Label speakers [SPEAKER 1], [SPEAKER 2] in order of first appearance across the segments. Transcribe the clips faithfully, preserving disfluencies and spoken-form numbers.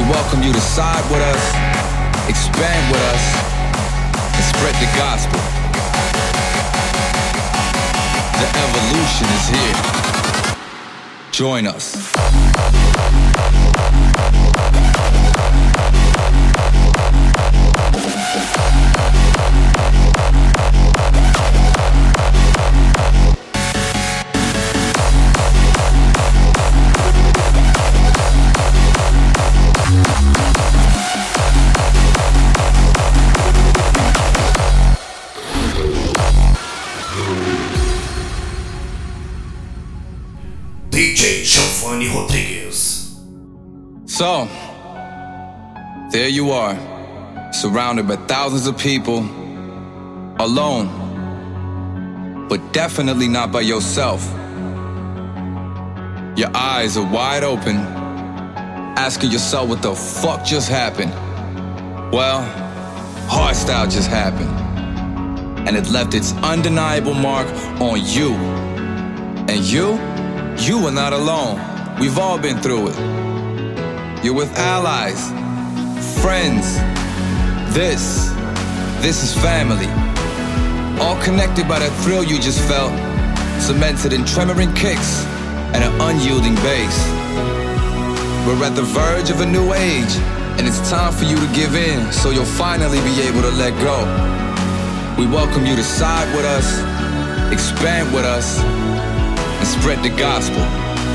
[SPEAKER 1] We welcome you to side with us, expand with us, and spread the gospel. The evolution is here. Join us.
[SPEAKER 2] D J Giovanni Rodriguez.
[SPEAKER 1] So, there you are, surrounded by thousands of people, alone, but definitely not by yourself. Your eyes are wide open, asking yourself what the fuck just happened. Well, hardstyle just happened, and it left its undeniable mark on you. And you? You are not alone. We've all been through it. You're with allies, friends. This, this is family. All connected by the thrill you just felt, cemented in tremoring kicks and an unyielding bass. We're at the verge of a new age, and it's time for you to give in so you'll finally be able to let go. We welcome you to side with us, expand with us, and spread the gospel.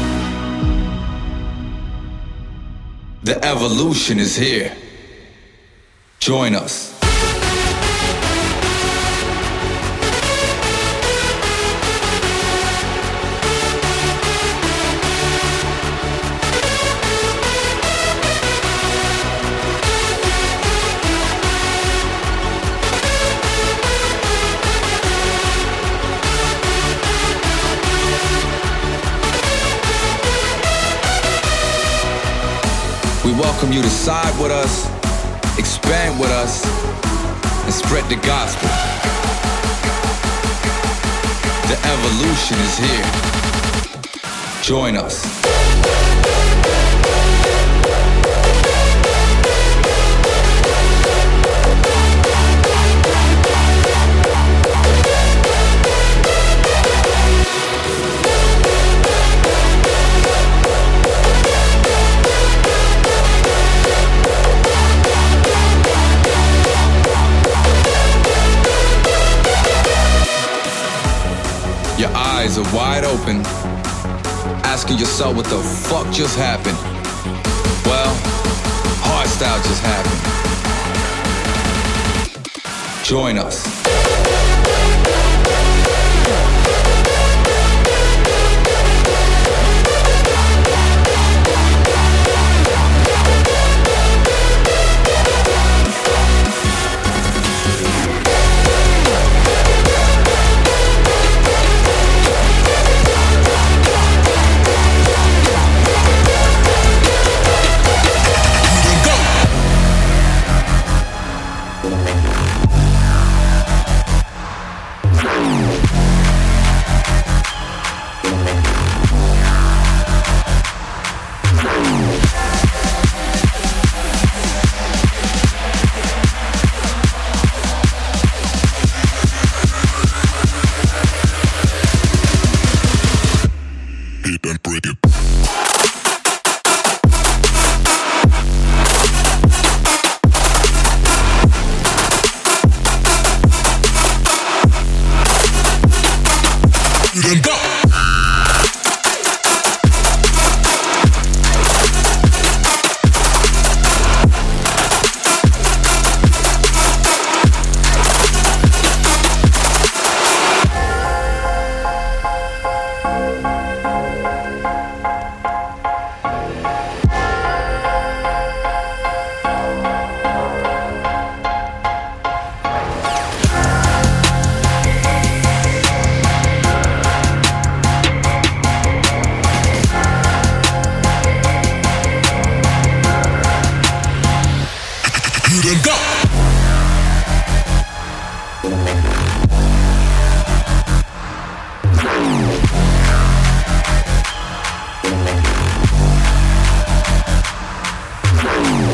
[SPEAKER 1] The evolution is here. Join us. We welcome you to side with us, expand with us, and spread the gospel. The evolution is here. Join us. Your eyes are wide open, asking yourself what the fuck just happened. Well, hardstyle just happened. Join us.
[SPEAKER 2] You.
[SPEAKER 3] Bye.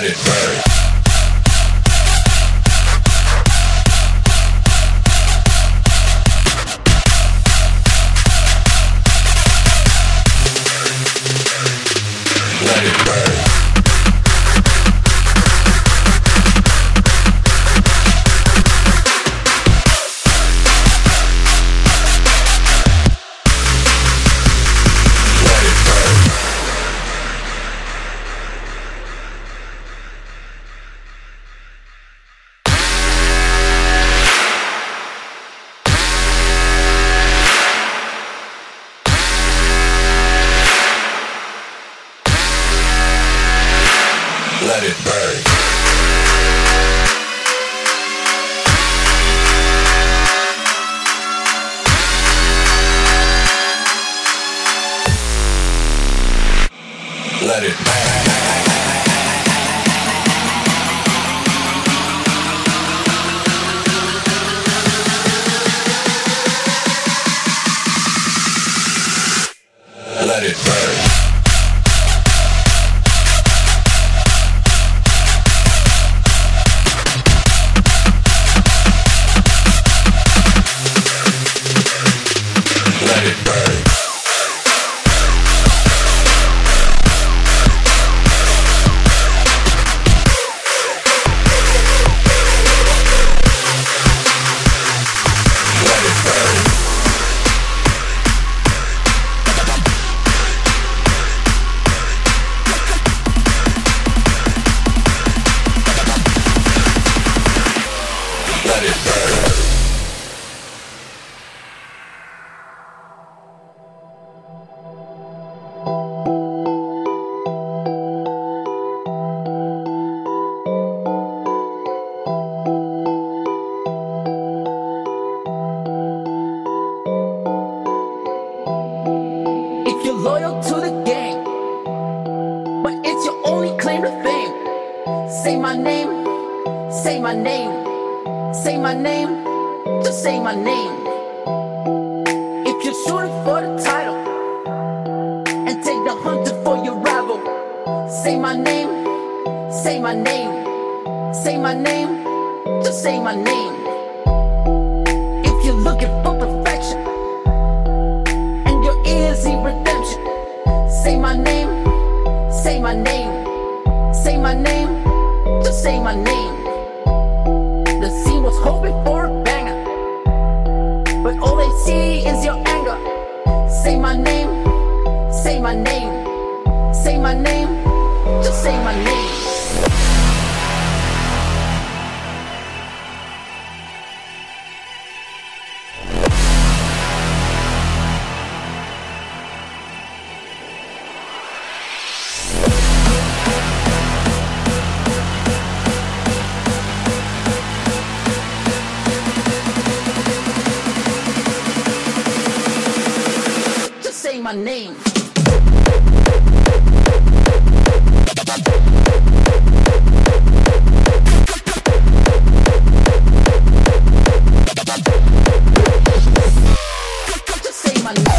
[SPEAKER 2] it burn. Let it burn. Let it burn. Let it burn. Let it burn. Let it burn. Let it burn.
[SPEAKER 3] If you're loyal to the game, but it's your only claim to fame, say my name, say my name, say my name, just say my name. If you're shooting for the title and take the hunter for your rival, say my name, say my name, say my name, just say my name. If you're looking for perfection and your ears see redemption, say my name, say my name, say my name, just say my name. The scene was hoping for a banger, but all they see is your anger. Say my name, say my name, say my name, just say my name. Just say my name. Just say my name.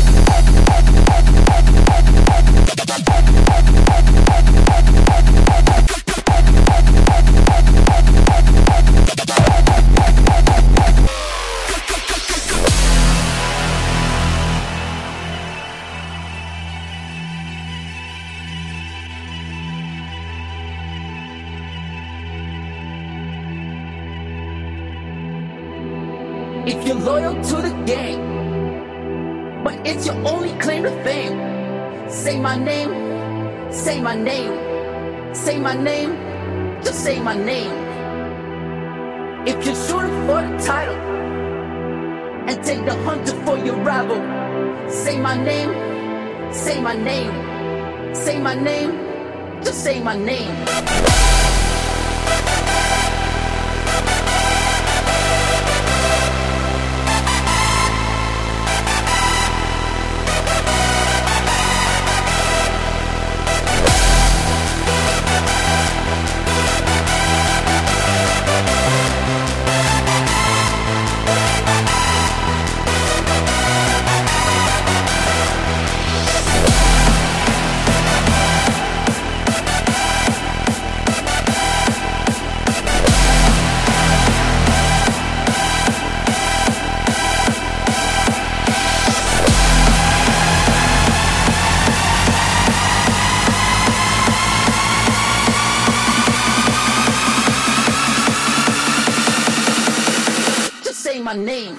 [SPEAKER 3] If you're loyal to the game, but it's your only claim to fame, say my name, say my name, say my name, just say my name. If you're shooting for the title and take the hunter for your rival, say my name, say my name, say my name, just say my name. name.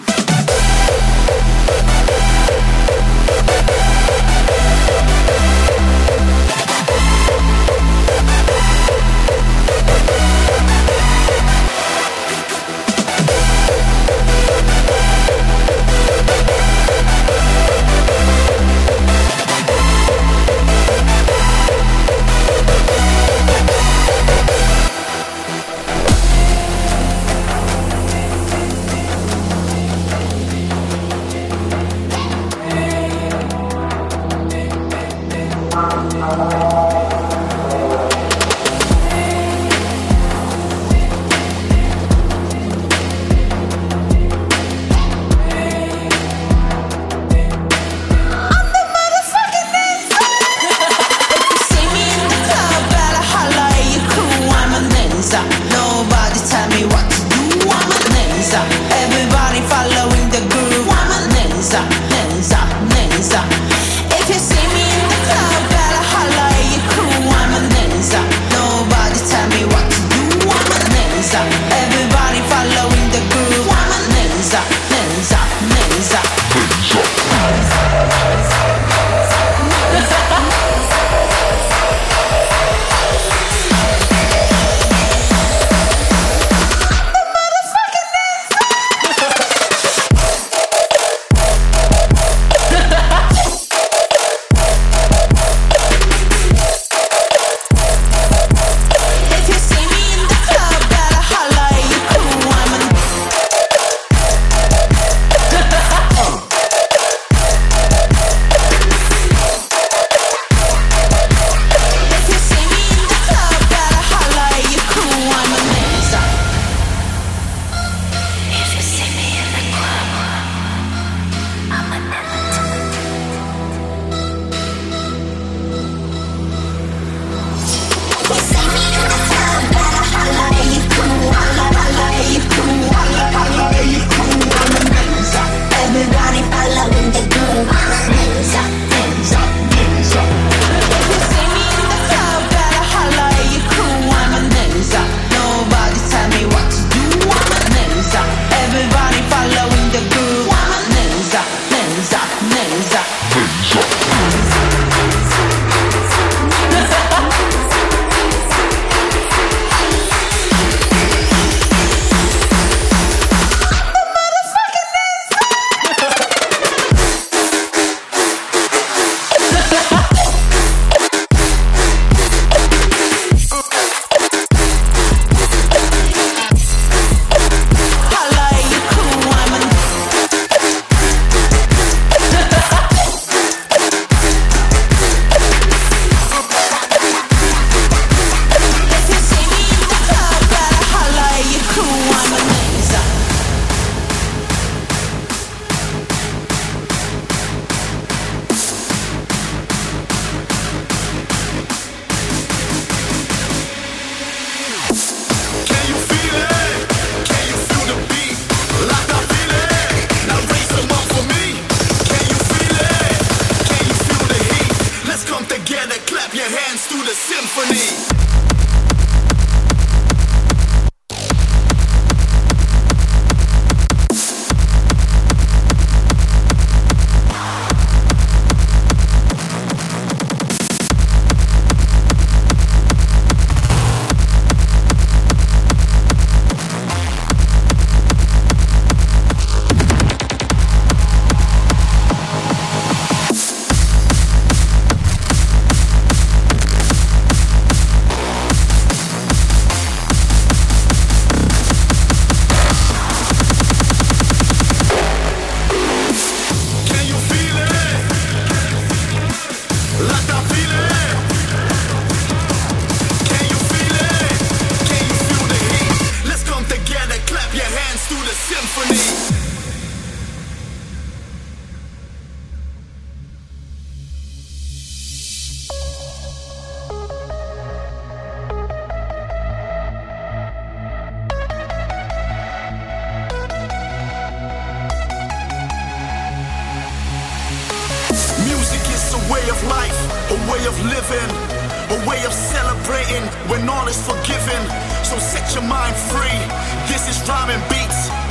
[SPEAKER 4] living, a way of celebrating when all is forgiven. So set your mind free. This is rhyming beats.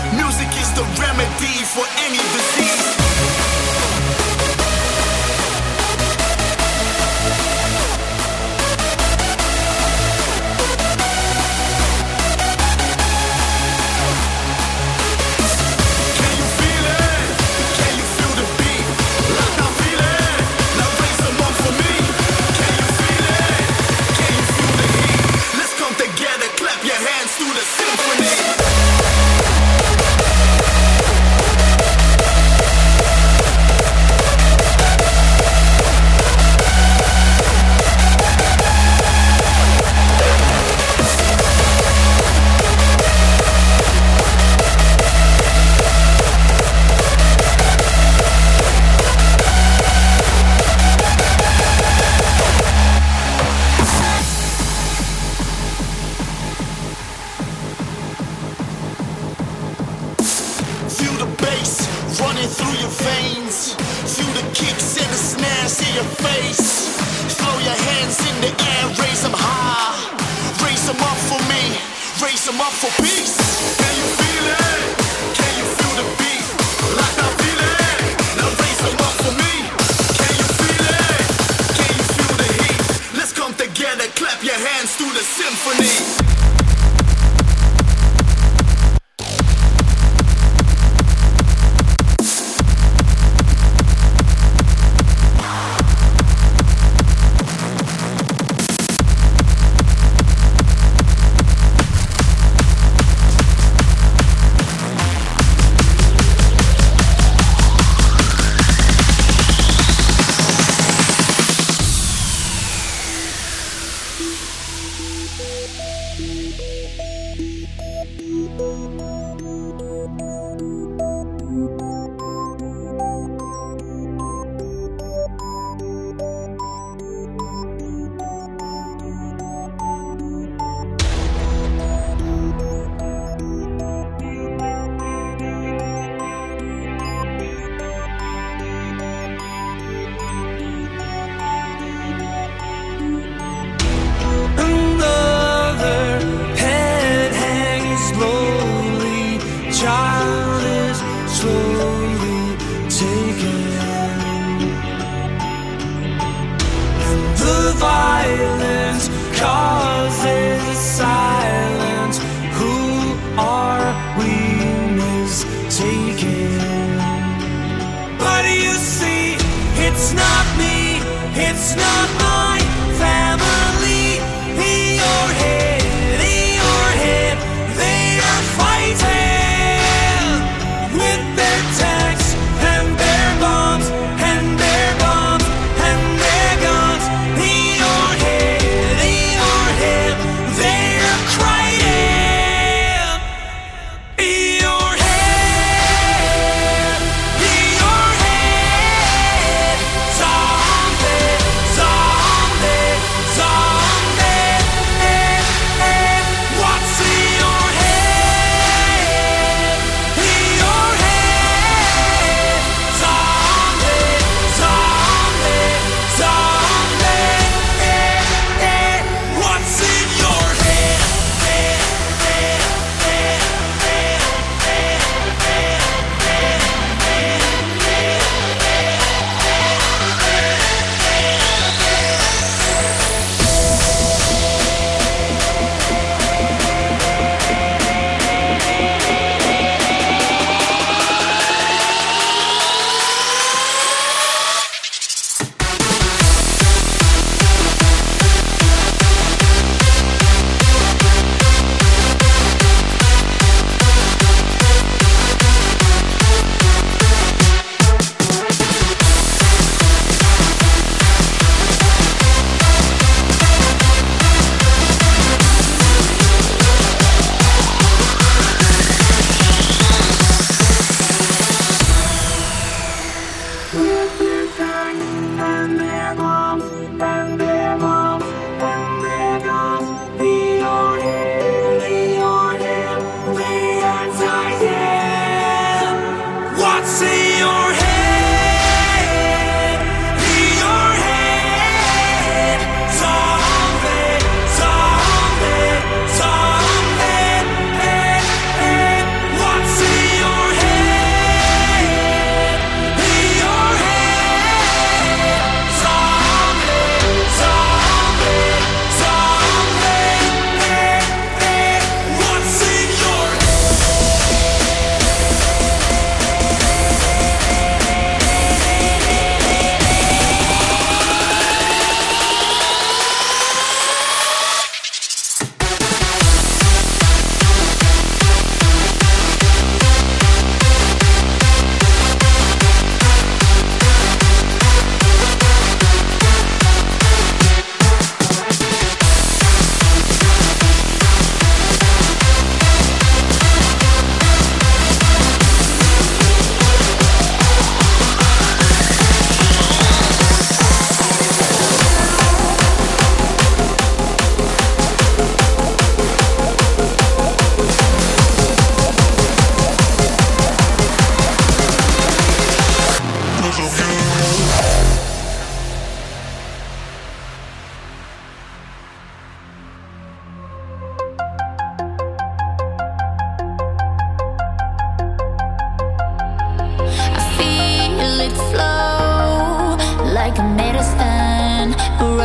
[SPEAKER 4] Music is the remedy for any disease. Running through your veins, feel the kicks and the snares in your face. Throw your hands in the air, raise them high. Raise them up for me, raise them up for peace. Can you feel it? Can you feel the beat? Like I feel it. Now raise them up for me. Can you feel it? Can you feel the heat? Let's come together, clap your hands to the symphony.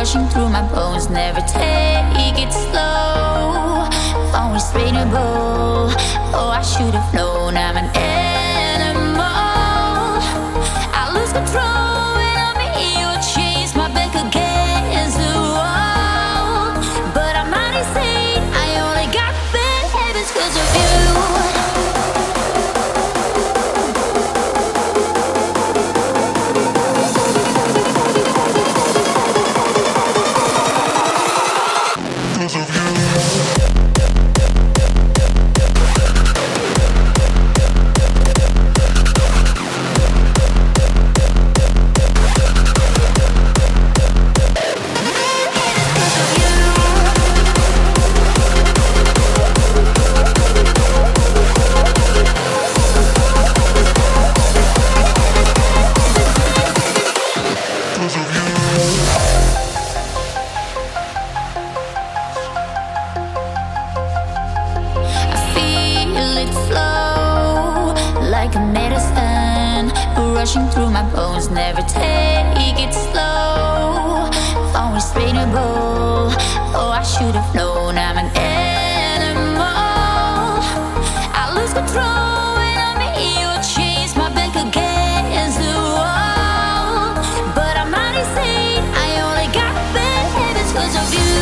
[SPEAKER 5] rushing through my bones. Never take it slow, always trainable. Oh, I should have known I'm an animal. I lose control when I'm in your chains, my back against the wall. But I'm not insane, I only got bad habits 'cause of you. Rushing through my bones, never take it slow, always trainable. Oh, I should have known I'm an animal. I lose control when I'm in your chains, my back against the wall. But I'm not insane, I only got bad habits 'cause of you.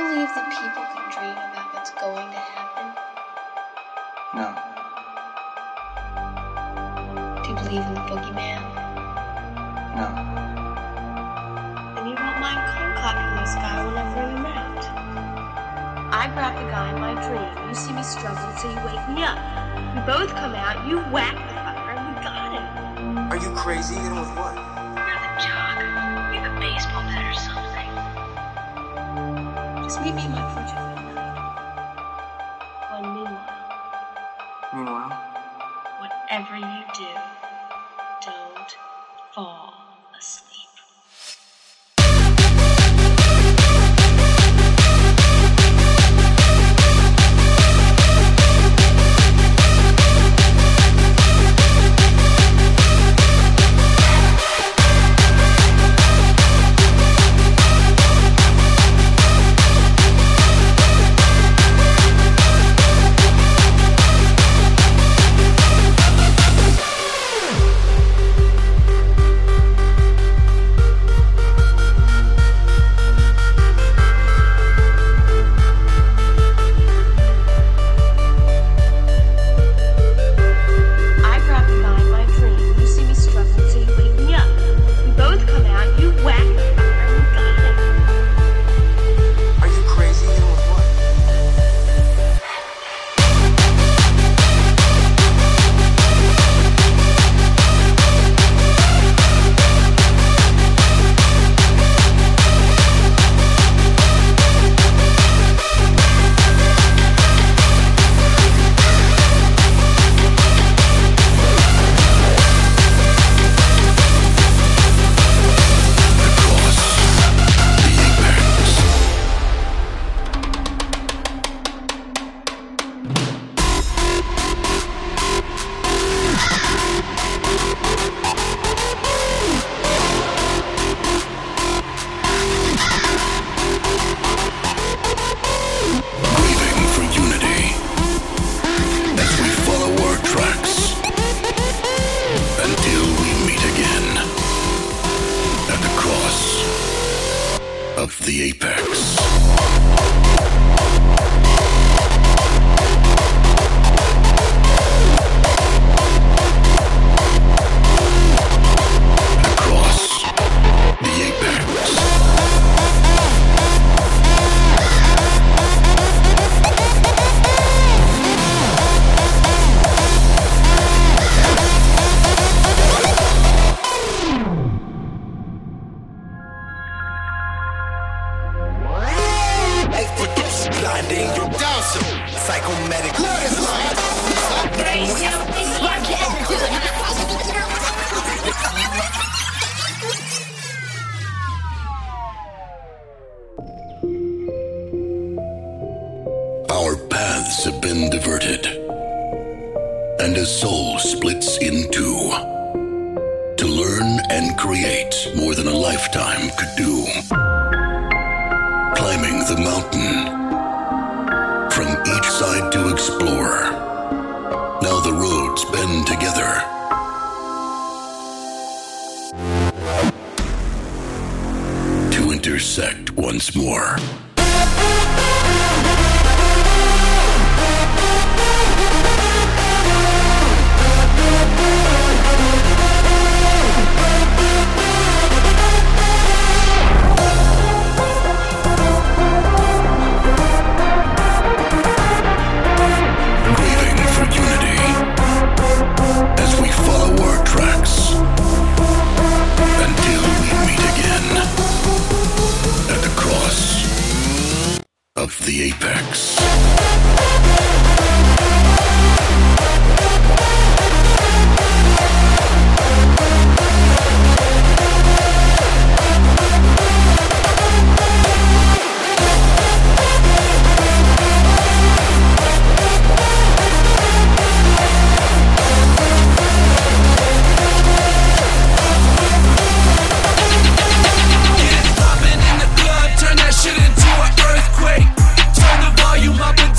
[SPEAKER 6] believe that people can dream about what's going to happen?
[SPEAKER 7] No.
[SPEAKER 6] Do you believe in the boogeyman?
[SPEAKER 7] No.
[SPEAKER 6] Then you don't mind cold-cocking this guy whenever you're out. I grab the guy in my dream. You see me struggling, so you wake me up. We both come out, you whack the fucker, and we got him.
[SPEAKER 7] Are you crazy? Hit him with what?
[SPEAKER 6] You're the jock. You're the baseball bat or something. Just meet me in my porch at midnight. Well, meanwhile,
[SPEAKER 7] Meanwhile?
[SPEAKER 6] whatever you do, don't fall asleep.
[SPEAKER 8] The apex. Our paths have been diverted, and a soul splits in two to learn and create more than a lifetime could do. Climbing the mountain, from each side to explore. Now the roads bend together. To intersect once more. The apex. Turn the volume up and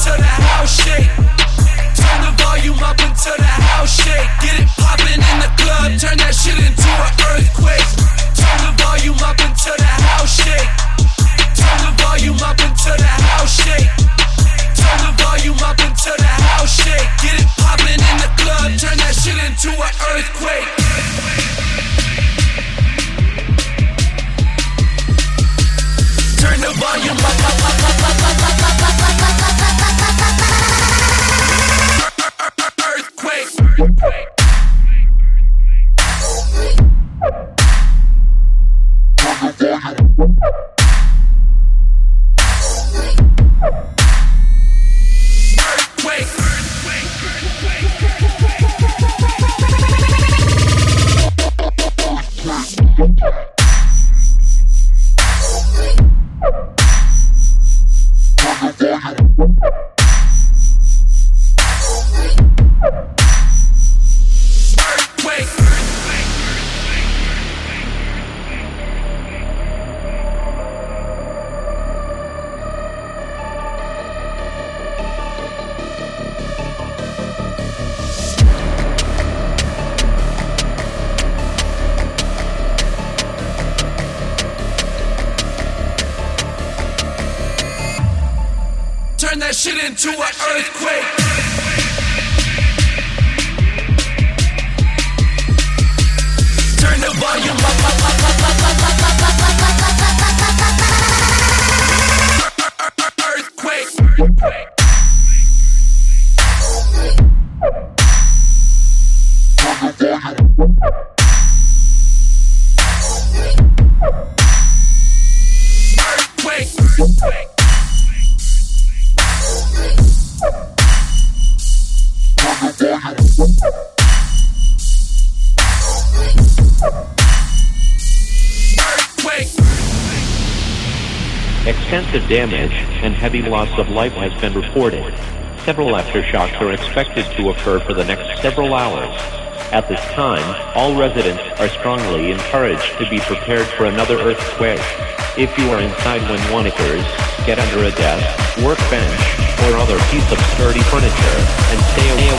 [SPEAKER 9] Turn that shit into an earthquake. Turn the volume up, up, up, up, up, up, up, up, up, up, up, up, up, up. Earthquake. Earthquake.
[SPEAKER 10] Extensive damage and heavy loss of life has been reported. Several aftershocks are expected to occur for the next several hours. At this time, all residents are strongly encouraged to be prepared for another earthquake. If you are inside when one occurs, get under a desk, workbench, or other piece of sturdy furniture and stay away.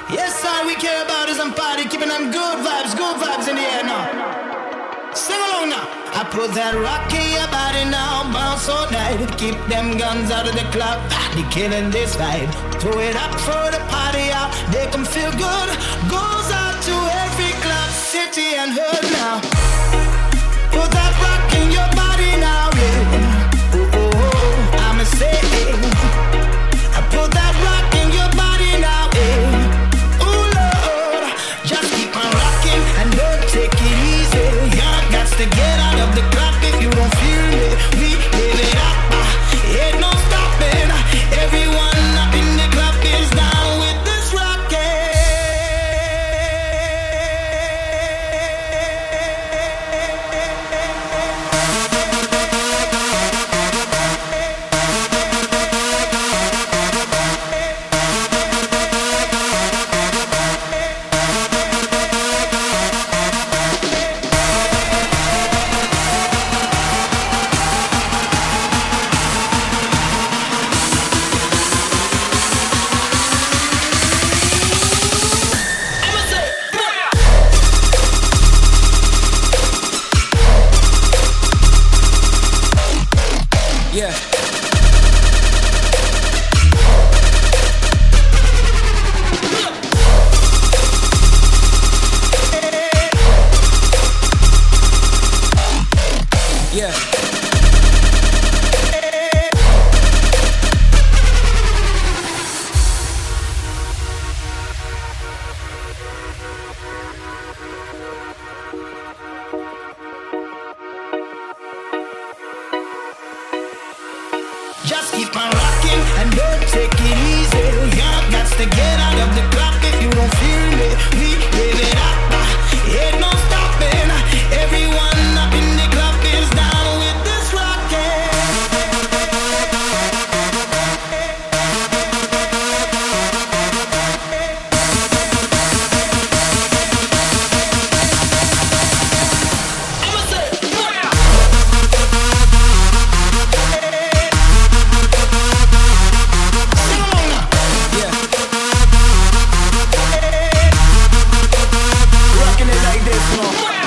[SPEAKER 4] Yes, all we care about is some party, keeping them good vibes, good vibes in the air now. Sing along now. I put that rock in your body now, bounce all night. Keep them guns out of the club, they killing this vibe. Throw it up for the party out, they can feel good. Goes out to every club, city and hood now. Put that rock in your body now, yeah. Oh, oh, oh, I'ma say it. I put that rock in your body now, yeah. Oh Lord, just keep on rocking and don't take it easy. Y'all got to get out of the club if you don't feel it. We live it up, uh, ain't no stopping. Everyone up in the club is down with this rockin'. Just keep on rocking and don't take it easy. Y'all got to get out of the club if you don't feel it. We live it up, uh, ain't no stopping. Everyone up in the club is down with this rockin'. I'ma say, yeah. Rocking it like this, no.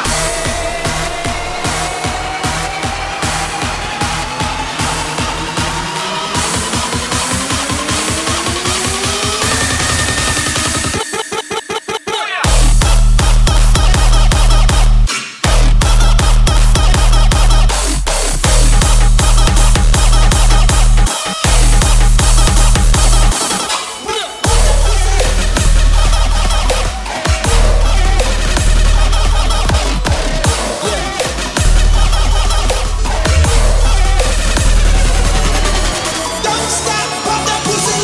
[SPEAKER 4] Don't stop, pop that pussy.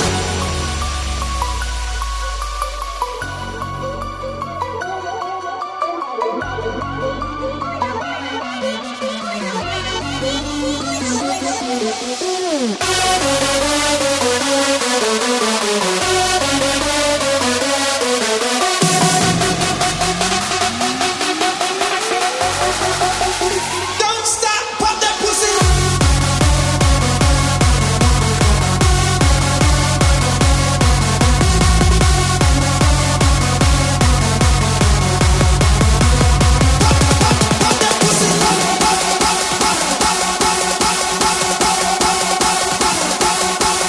[SPEAKER 4] Don't stop, pop that pussy. Pop that pussy. Pop, pop, pop, pop, pop, pop, pop, pop, pop, pop, pop, pop, pop, pop.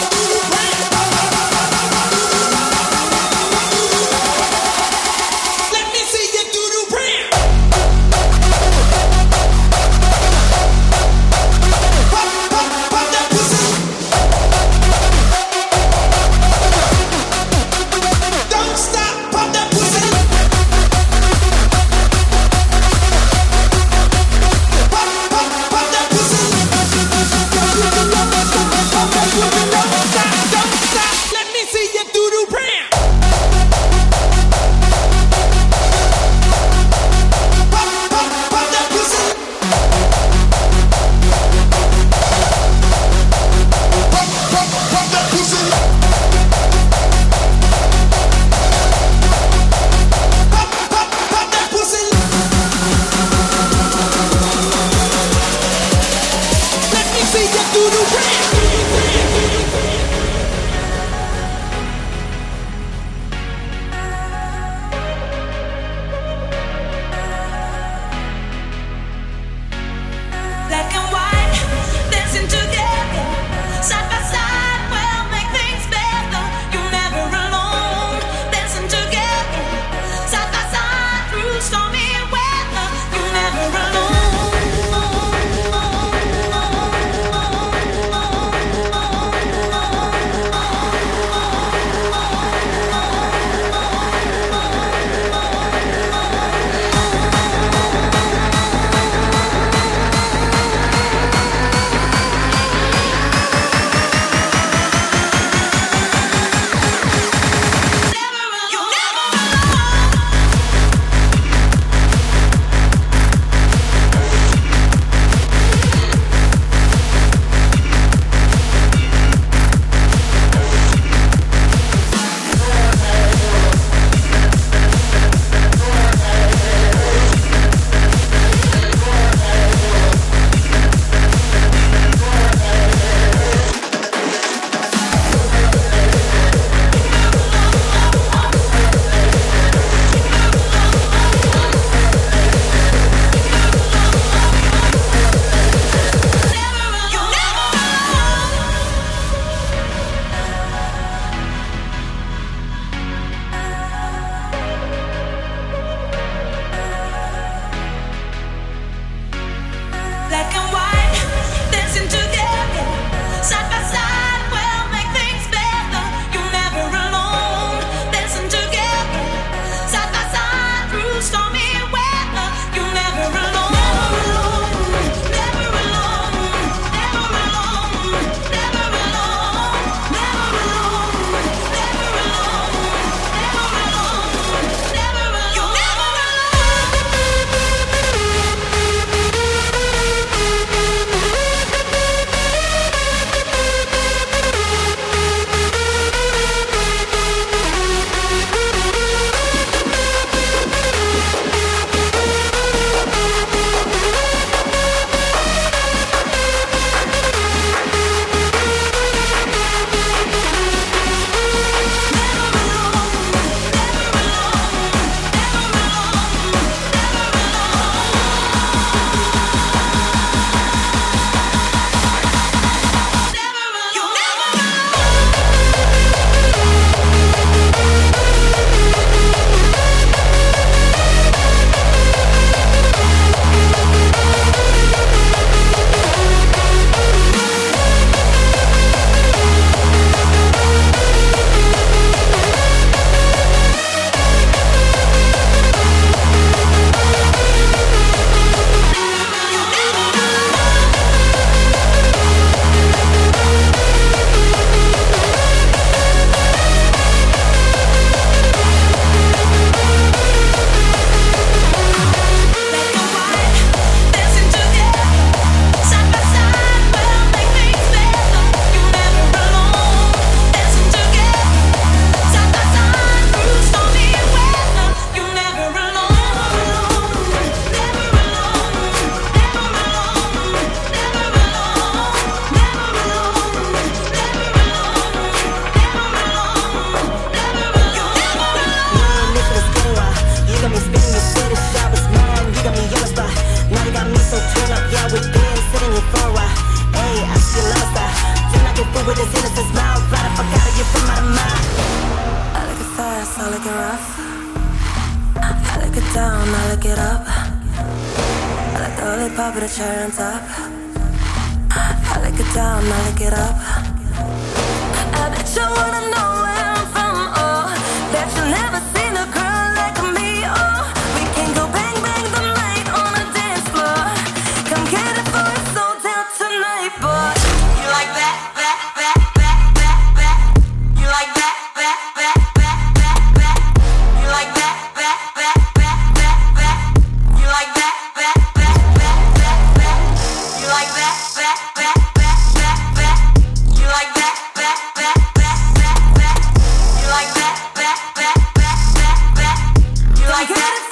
[SPEAKER 11] off. I lick it down, I lick it up. I like the lollipop with a cherry on top. I lick it down, I lick it up. I bet you wanna know where I'm from, oh. Bet you never seen a girl like me, oh. We can go bang bang the night on a dance floor. Come get it for it's sold out tonight, boy. You like that, that, that, that, that, that. You like that, that, that, that, that, that. You like that, that, that, that, that, that. You like that, that, that, that, that, that. You like that, that, that, that, that, that. You like that, that, that, that, that, that. You like that, that, that, that, that, that. You like that, that, that, that, that,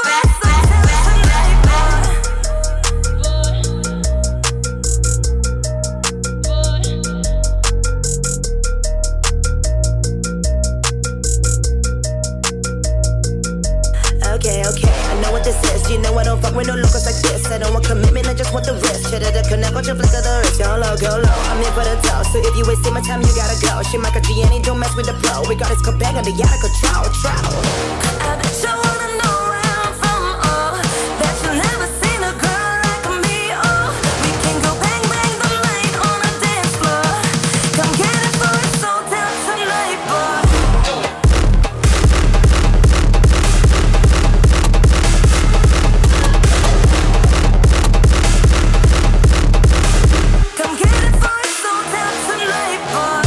[SPEAKER 11] Okay, okay, I know what this is. You know I don't fuck with no locals like this. I don't want commitment, I just want the risk. Shit, the connect, watch you flick of the wrist. Go low, go low, I'm here for the dough. So if you wasting my time, you gotta go. Shit, Michael Gianni, don't mess with the pro. We got this bang on the out of control, trow. I bet you wanna know where I'm from, oh. Bet you never seen a girl like me, oh. We can go bang bang the night on a dance floor. Come get it for it's sold out tonight, boy. Come get it for it's sold out tonight, boy.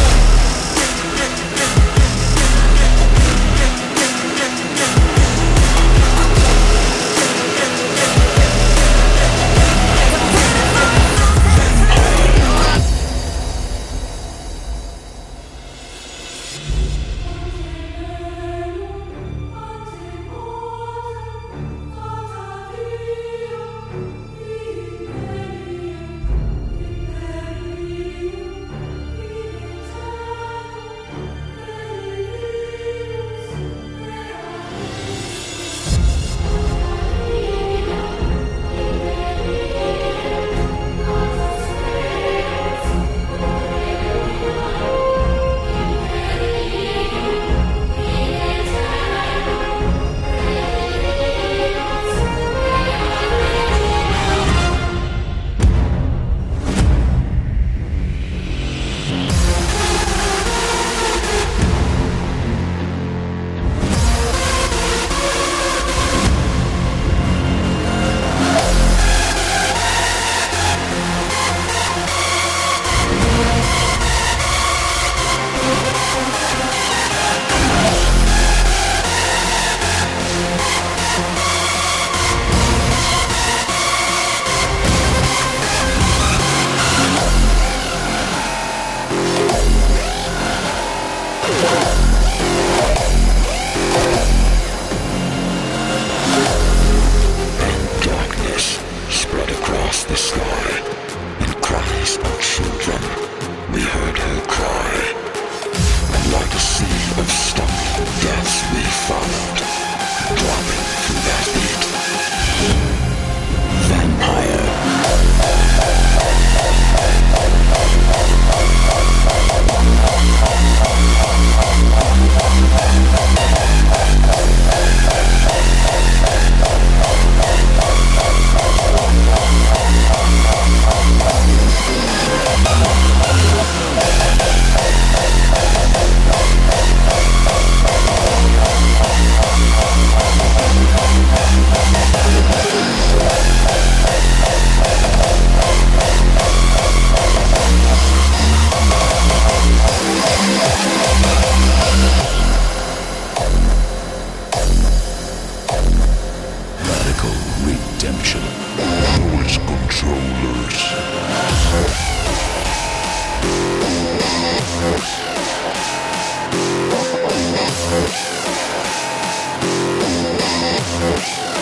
[SPEAKER 8] Darkness spread across the sky, and cries of children. We heard her cry, and like a sea of stumbling deaths we followed, dropping through that beat. Vampire. Radical redemption. Noise controllers.